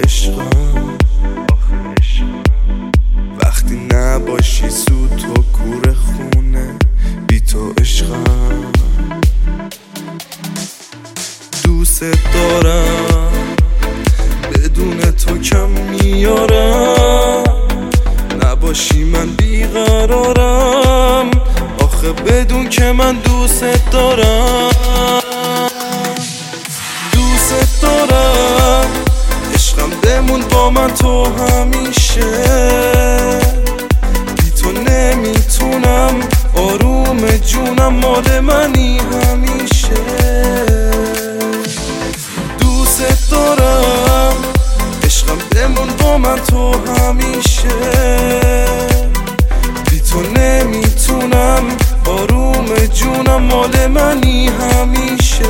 عشقم وقتی نباشی سود تو کوره خونه بی تو عشقم دوست دارم بدون تو کم میارم نباشی من بیقرارم آخه بدون که من دوست دارم دوست دارم عشقم بمون با من تو همیشه بی تو نمیتونم آروم جونم مال منی همیشه دوست دارم عشقم بمون با من تو همیشه بی تو نمیتونم آروم جونم مال منی همیشه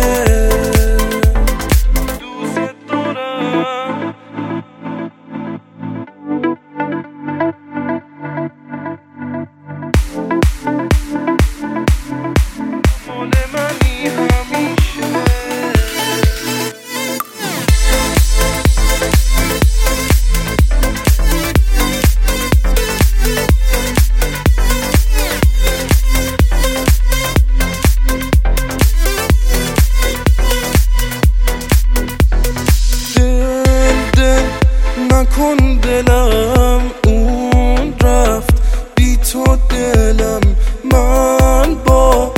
نکن دلم اون رفت بی تو دلم من با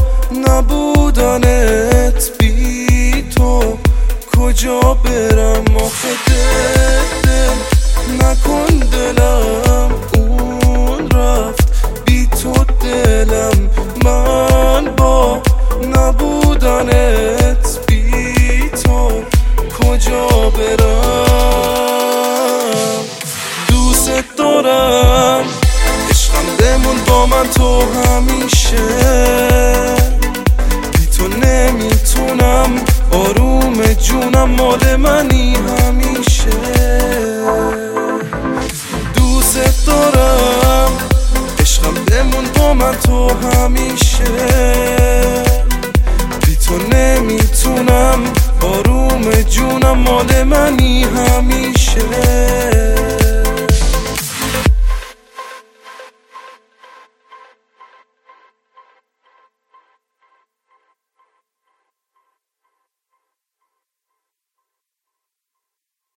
نبودنت بی تو کجا برم آخه دل نکن دلم اون رفت بی تو دلم من با نبودنت بی تو کجا برم دوست دارم عشقم بمون با من تو همیشه بی تو نمیتونم آروم جونم مال منی همیشه دوست دارم عشقم بمون با من تو همیشه بی تو نمیتونم آروم جونم مال منی همیشه